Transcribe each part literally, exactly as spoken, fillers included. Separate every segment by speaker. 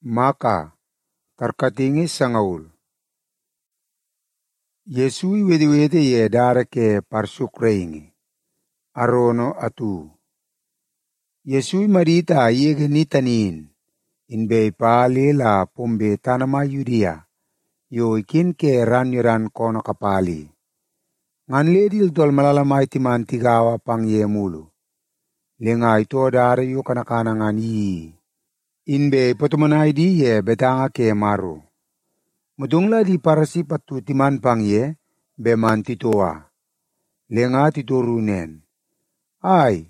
Speaker 1: Maka tarkatingi sangaul. Yesui wedi-wedi ye dara ke parsukrengi. Arono atu. Yesui marita yege nitanin. Inbe pale la pombe tanama Yudia. Yo ikin ke ranyiran kono kapali. Ngan ledil tol malalamay timan tigawa pang ye mulu. Lenga ito dara yo kanakana ngan yi. Inbe potumanay di ye betanga ke maru. Mudungla di parasi patu timan pang ye beman titoa. Lenga titorunen. Ay,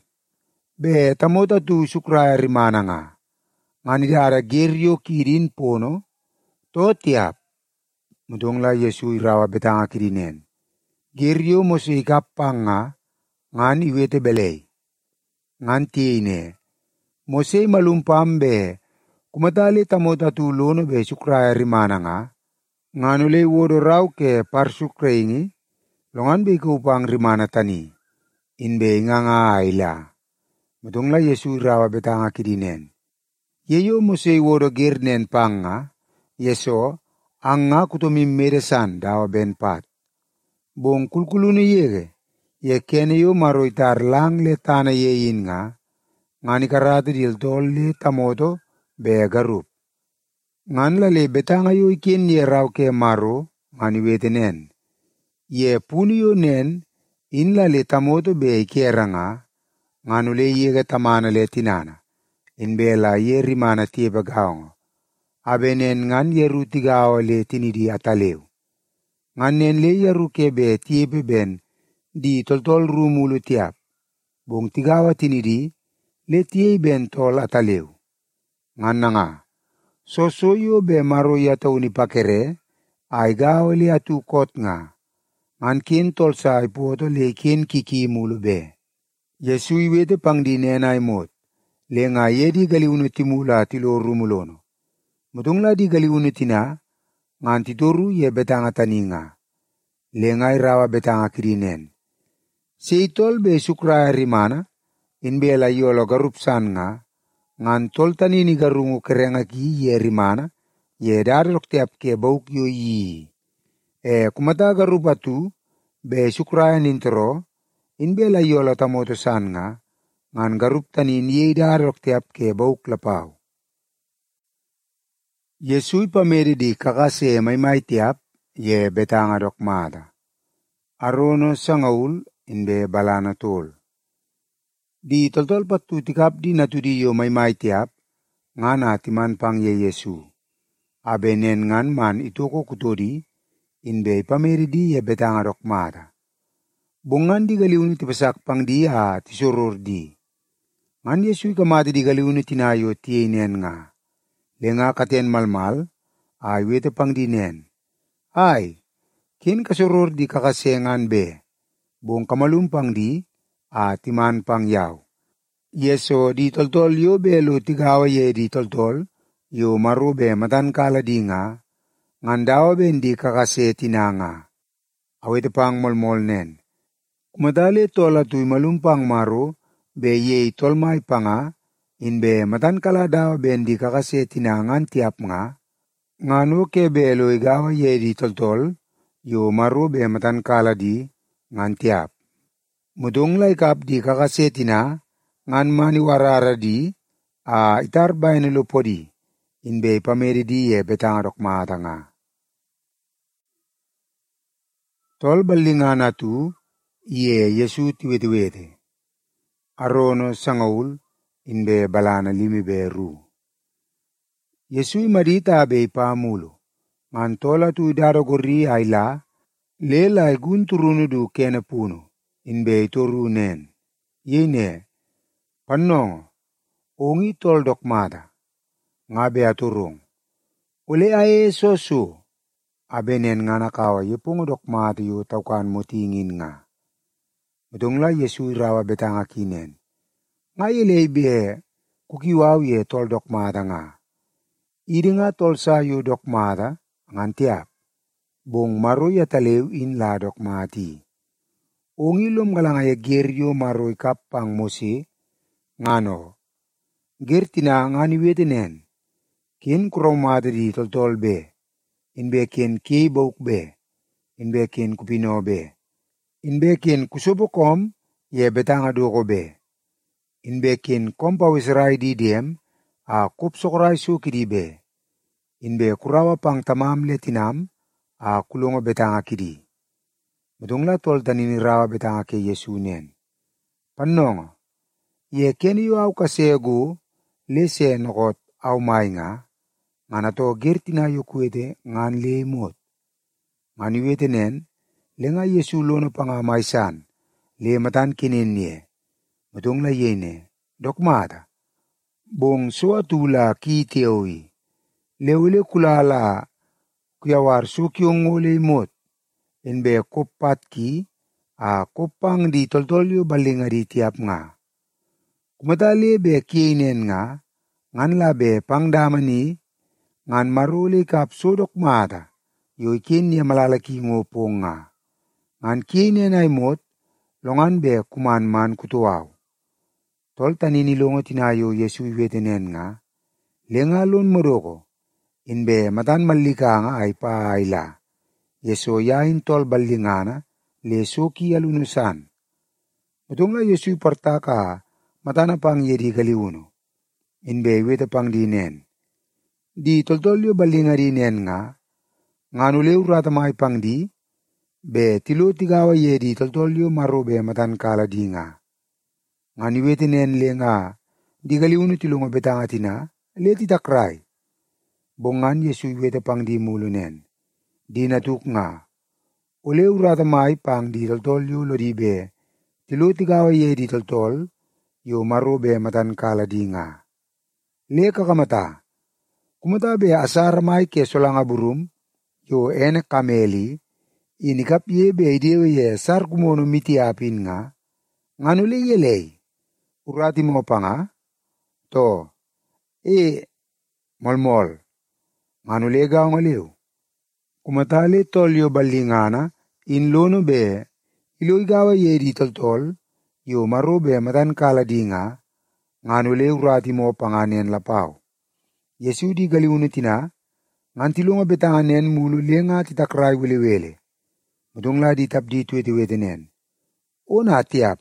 Speaker 1: be tamota tu sukraya rimana nga. Nganidara geryo kirin pono, to tiap. Mudungla Yesu irawa betanga kirinen. Geryo mosu ikapang nga, ngan iwete belay. Ngan tiine. Mose malumpam be, kumatali tamota tu lono be sukraya rimana nga. Nganule wodo raw ke parsukrengi, longan be kupang rimana tani. Inbe nga nga aila. Mudungla Yesu irawa betanga kirinen. Yeyo mose wodo gernen panga, yeso, anga kutumim meresan dawa ben pat. Bong kulkuluni yege, ye kene yo maroitar lang le tana yeyin nga, ngani karatu dil tol le tamoto be garup. Ngan la le betanga yo ikin ye raw ke maro, ngani wetenen. Ye puni yo nen, in la le tamoto be ikera nga, nganu le yege tamana le tinana. In be la ye rimana tieba gaongo. Abenen ngan ye ruti gao le tinidi ataleu. Ngan nen le ye ruke be tiebe ben di toltol rumulu tiap. Bong tigawa tinidi le tie ben tol ataleu. Ngan nga. Sosoyo be maro yata unipakere ay gao le atu kot nga. Ngan kin tol sa ipoto le kin kiki mulu be. Yesu iwete pang di nenay mot. Le nga ye di galiwunu timula tilo rumulono. Mutungla di galiwunu tina, ngan titoru ye betanga taninga. Le nga irawa betanga kirinen. Si itol be sukraya rimana, inbe la yolo garupsan nga, ngan tol tanini garungu kerenga ki ye rimana, ye darok tiap ke bauk yo yi. E kumata garupatu, be sukraya nintero, inbe la yolo tamotosan nga, ngan garup tanin ye darok tiap ke bauk lapau. Yesui pameri di kakase may tiap, ye betanga dokmada. Arono sangaul, inbe balana tol. Di toltol patu tikap di natudiyo may tiap, ngana timan pang ye Yesu. Abenen ngan man itoko kutodi, inbe pameri di ye betanga dokmada. Bungan di galiwini tipasak pang di a tisurur di. Ngan Yesu kamati di galiwini tinayo tienen nga. Lenga katen malmal, ay wete pang dinen. Ay, kin kasurur di kakasengan be. Buong kamalumpang di, atiman pang yaw. Yeso di toltol yo belo tigawa ye di toltol, yo maru be matan kala di nga, ngandawa ben di kakase tinanga. Awete pang molmol nen. Kumadali tola tuy malumpang maru, be ye tolmay panga, inbe matan kala daw ben di kakase tinangan tiap nga, ngano ke belo igawa ye di toltol, yo maru be matan kala di, ngan tiap. Mudong la ikap di kakase tina, ngan maniwarara di, a itar bay na lupodi, inbe pameri di ye betang rokmata nga. Tol balingan atu, iye Yesu tiwete-wete. Arono sangaul, inbe balana limi beru. Yesui marita be pamulo. Ngan tola tu idaro gori ayla, lela igunturunu du kene puno, inbe itoru nen. Yene, panong, ongi tol dokmada, ngabe aturong. Ule ae sosu, abenen nga nakawa yepong dokmada yu taukan motingin nga. Madongla Yesu irawa betanga kinen. Nga ilay be, kukiwaw ye tol dokmada nga. Iri nga tol sayo dokmada, ngan tiap. Bong maroy atalew in la dokmati. Ongilom galang ay geryo maroy kapang mose, ngano. Gertina nga niwetenen. kin kuromata di toltol be, inbe kin ki bauk be, inbe kin kupino be, inbe kin kusobokom ye betanga doko be, inbe kin kompa wisrai di diem a kup sokorai sukidi be, inbe kurawa pang tamam le tinam a kulongo betanga kidi. Mudungla tol tanini rawa betanga ke Yesu nen. Panongo, ye ken yu au kasegu le se nokot au mainga, ngana to gertina yu kuete ngan le imot. Ngan yuete nen, le nga Yesu lono panga maisan, le matan kinin ye. Mudungla yene, dokmata. Bong soa tula ki teoi, le ule kulala kuyawar sukyong le imot, inbe kopat ki, a kopang di toltolyo balinga di tiap nga. Kumata le be kienen nga, ngan la be pangdamani, ngan maruli kap sodok mata, yo ikin niya malalaki ngopong nga. Ngan kienen ay mot, longan be kuman man kutuaw. Tol tanini longo tinayo Yesu iwetenen nga, lenga lon modoko, inbe matan malika nga ay paayla. Yeso yain tol balingana, le soki alunusan. Mutungla Yesu partaka, matana pang yedi kaliuno. Inbe weta pang dinen. Di toltolyo balinga dinen nga, nganuleu ratamay pang di, be tilo tigawa yedi toltolyo marobe matan kala di nga. Ngani weta nen le nga, di kaliuno tilungo betanga tina, le titakray. Bongan Yesu weta pang di mulunen. Di natuk nga. Uleu ratamay pang di toltolyo lodibe, tilo tigawa ye di toltol, yo marobe matan kala di nga. Le kakamata, kumata be asar may ke solanga burum, yo enek kameli, inikap ye be idewe ye sar kumono miti apin nga, nganuli ye lei, urati mo pa nga, to, e, molmol, nganuli gaw ngaliw. Kumatali tolyo balingana, in lono be, ilo igawa ye di toltol, yo marobe matan kala di nga, nganule urati mo panganen lapaw. Yesu di galiwno tina, ngantilo nga betanganen mulu le nga titakray wili-wili. Mudungla di tapdi tuwete-wete nen. O na tiap,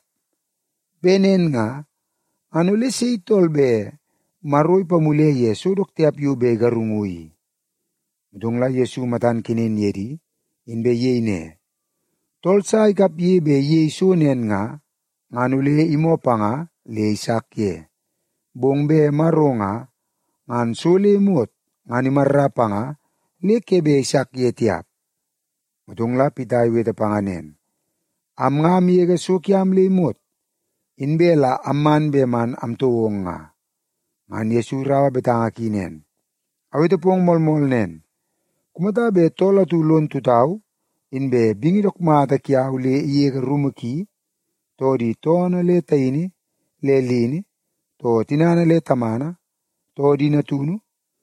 Speaker 1: benen nga, anule si tolbe, maroy pamule ye sudok tiap yu be garungui. Mudungla Yesu matan kinin yedi, inbe ye ne. Tol sa ikap ye be ye isunen nga, nganule imo pa nga, le isak ye. Bong be maro nga, ngan suli imot, ngani marra pa nga, le kebe isak ye tiap. Mudungla pitay weta panganen. Am nga miyega sukyam le imot, inbe la amman be man am tuwong nga. Ngan Yesu rawa betanga kinen. Awito pong molmol nen. Kumata be tola tulon tutaw, inbe bingidok mata kiaw le iye rumaki, to di tona le taini, le lini, to tinana le tamana, to di natunu,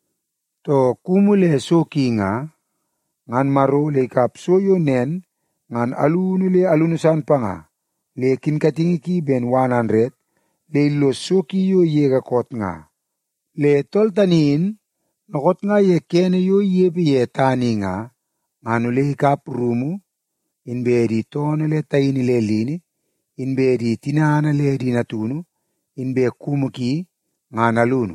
Speaker 1: to kumule soki nga, ngan maro le kapsoyo nen, ngan alunu le alunusan pa nga, le kinkatingi ki ben one hundred, le ilo soki yo yega kot nga. Le tol tanin, nakot nga ye kene yo yepi ye tani nga, nganule hikap rumu, inbe di tono le taini le lini, inbe di tinana le di natunu, inbe kumuki, nganalunu.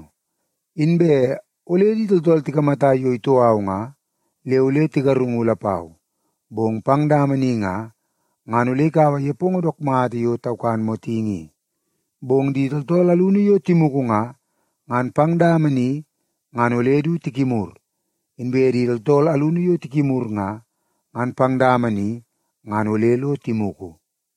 Speaker 1: Inbe ule di toltol tikamata yo ito aw nga, le ule tigarungu lapaw. Bong pangdamani nga, nganule kawa ye pongodok mati yo taukan mo tingi. Bong di toltol alunu yo timuku nga, ngan pangdamani, nganule du tikimur. Inbe di toltol alunu yo tikimur nga, ngan pangdamani, nganule lo timuku.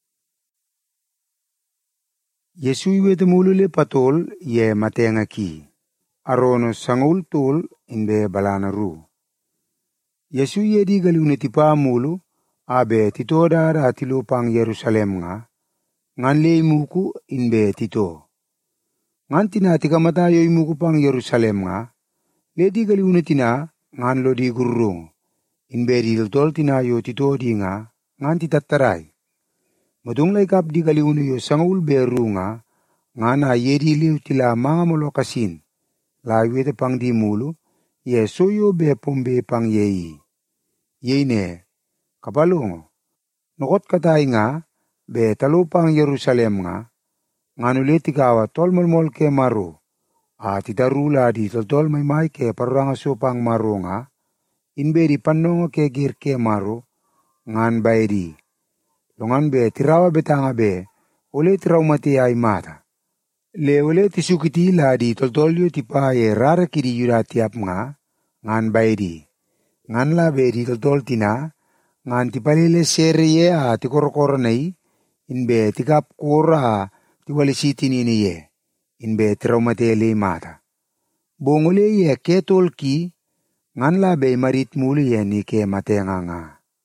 Speaker 1: Yesu iwete mulule patol ye matenga ki. Arono sangul tul inbe balana ru. Yesu ye di galune tipa mulu, abe tito dara tilo pang Yerusalem nga, ngan le imuku inbe tito. Ngan tina tikamata yo imuku pang Yerusalem nga, le di galune tina, ngan lo di gurung, inbe di toltol tina yo tito di nga, ngan titataray. Madung la ikap di galune yo sangul beru nga, nga na ye di liw tila mga molokasin, la iwete pang di mulu, ye soyo be pombe pang yei. Yei ne, kapalongo, nokot katay nga, be talupang Yerusalem nga, nganulit ikaw at tolmolmol ke maro, at itarula di toltol may may ke parang asupang maro nga, inbe di panongo ke gir ke maro, ngan bay di. Longan be tirawa betanga be, ule traumati ay mata. Le ule tisukiti la di toltolyo tipa ye rara kiri yuda tiap nga, ngan bay di. Ngan la be di toltol tina, ngan tipalile sere ye a tikorokoro nai, inbe tikap kura tiwalisiti nini ye, inbe traumati le mata. Bongole ye ke tolki, ngan la be marit muli ye ni ke matenga nga.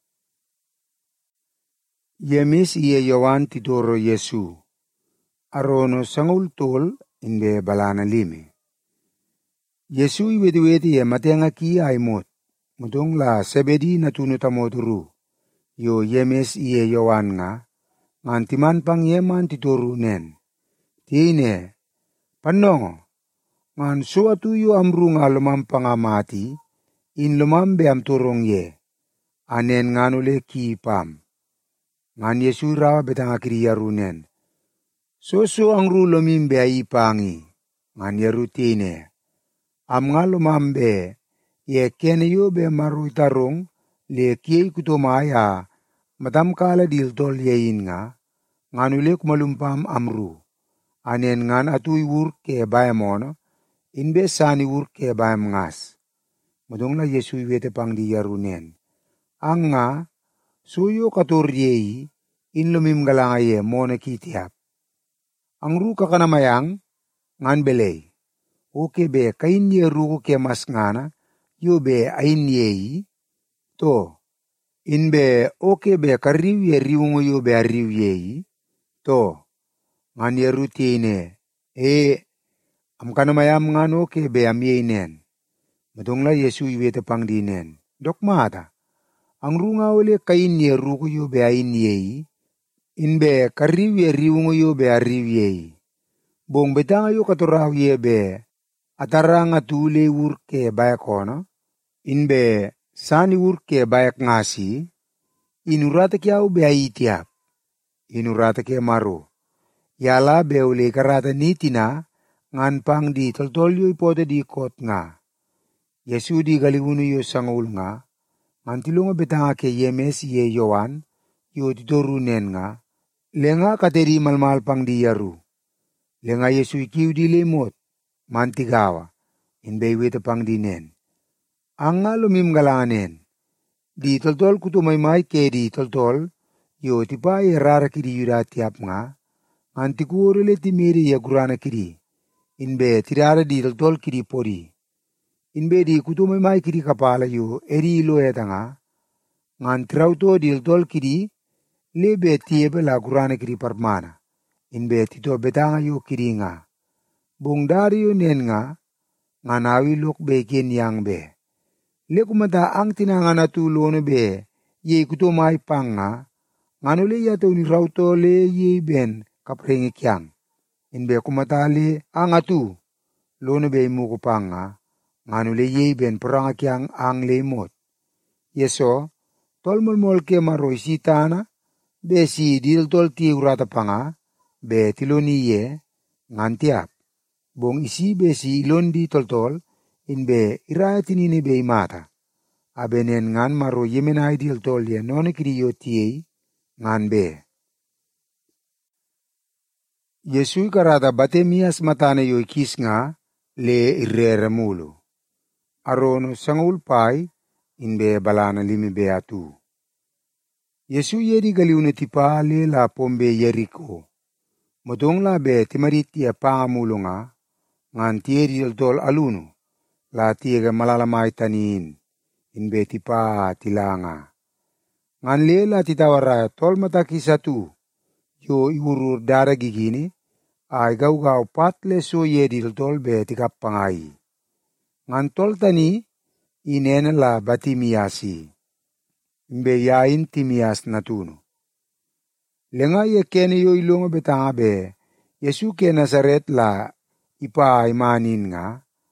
Speaker 1: Yemis iye Yowan tidoro Yesu. Arono sangul tol inbe balana limi. Yesu iweti-weti ye matenga ki aimot. Mutong la sebedi na tunutamoturu. Yo yemes iye Yowan nga. Ngan timan pang yeman titoru nen. Tine, panongo. Ngan suatu yo amru nga lumam pangamati. In lumam be am turong ye. Anen nganule ki pam. Ngan Yesu rawa betanga kiri yarunen. Soso ang rulo mimbe ay ipangi. Ngan yaru tine. Am nga lumambe. Ye kene yo be maru itarong. Le kiey kutomaya. Matam kala diltol yein nga. Ngan ule kumalumpam amru. Anen ngan atuy wur ke bayamono. Inbe sani wur ke bayam ngas. Mudong la Yesu iwete pang di yarunen. Ang nga. Suyo katuryeyi, in lumim galangaye mona kitiap. Ang ruka kanamayang, ngan belay. Oke be kain ye ruko ke mas ngana, yo be ain yeyi. To, in be oke be kariw ye riwungo yo be ariw yeyi. To, ngan ye rutine, e, am kanamayam ngan oke be am yeinen. Matong la Yesu iwete pang dinen. Dok mata. Ang runga ule kain ye ruko yo be ain yeyi, inbe kariw ye riwungo yo be ariw yeyi. Bong betanga yo katuraw ye be, ataranga tule wur ke bayak hono, inbe sani wur ke bayak ngasi, inurata kiaw be aitiap, inurata ke maro. Yala be ule karata nitina, ngan pang di toltol yo ipote di kot nga. Yesu di galiwuno yo sangul nga, Antilunga betanga ke yemes ye Yowan, yo titoru nen nga, lenga kateri malmal pang di yaru. Lenga Yesu ikiw di lemot, mantigawa, inbe wete pang di nen. Ang nga lumim galanganen, di toltol kutumaymay ke di toltol, yo tipa ye rara kiri yuda tiap nga, antikuorele timiri ye gurana kiri, inbe tirara di toltol kiri podi. Inbe di kutumay may kiri kapala yo eri ilo etanga, ngan trauto di tol kiri, lebe tiebe la gurana kiri parmana, inbe tito betanga yo kiri nga. Bung dari yo nen nga, ngan awi luk be ken yang be. Lekumata ang tinanga na tulo no be, ye kutumay pang nga, ngan uli yato ni rauto le ye ben kaprengi kyang. Inbe kumatali ang atu, lono be imuko pang nga, nganu le ye ben perang kyang ang lemot. Yeso, tol molmol ke maroy si tana, be si dil tol ti urata panga, be tiloni ye, ngan tiap. Bong isi be si ilon di tol tol, in be iraya tinini be imata. Abenen ngan maro yemenay dil tol ye noni kriyo tiyey, ngan be. Yesu karata batemias matane yo ikis nga, le irere mulu. Arono sangul pai, inbe balana limi be atu. Yesu yedi galiuna tipa le la pombe Yeriko. Motong la be timarit ya pangamulo nga, ngan tiedi tol alunu, la tiega malalamay tanin, inbe tipa tilanga. Ngan le la titawara tol matakisatu, yo iurur dara gigini, ay gaw-gaw patle so yedi tol be tikapangai. Ngan tol tani, inena la batimiasi. Imbe yain timias natuno. Lenga ye kene yo ilongo betanga be, Yesu ke Nazaret la ipa imanin nga,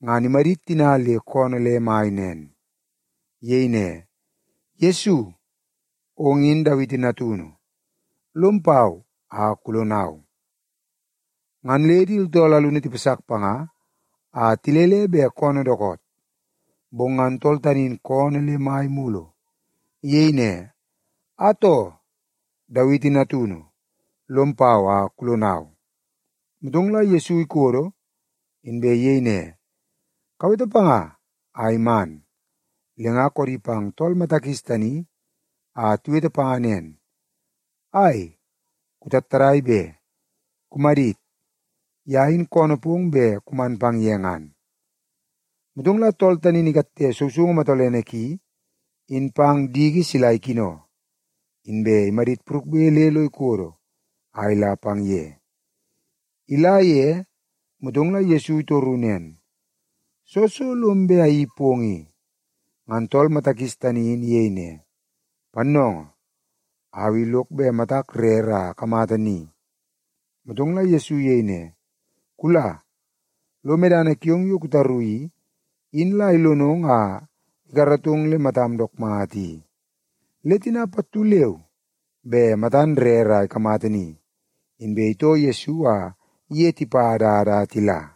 Speaker 1: ngani marit tina le kono le mainen. Yeine, Yesu, ongin Dawiti natuno, lumpaw a kulonaw. Ngan ledil dola luniti pesak panga, a tilele be kono dokot, bongan toltanin kono le mai mulo. Yeine, ato Dawiti natuno, lumpaw a kulonaw. Mutungla Yesu ikoro, inbe yeine, kawito panga, aiman, lenga koripang tol matakistani, a tuwete panganen. Ay, kutataray be, kumarit, yahin kono pung be kuman pang yengan. Mutungla tol tani nikatte susung matoleneki, in pang digi silay kino. Inbe marit prukbe lelo ikoro, ay la pang ye. Ilaye, mutungla Yesu itorunen. Soso lumbe ay pongi, ngantol matakistani in yeine. Panong, awilok be matak rera kamatani. Mutungla Yesu yeine. Kula, lomedana kiong yu kutarui, inla ilonong a igaratung le matamdok mangati. Letina patuleu, be matan rera kamatani. Inbe ito Yesu a ieti pada tila.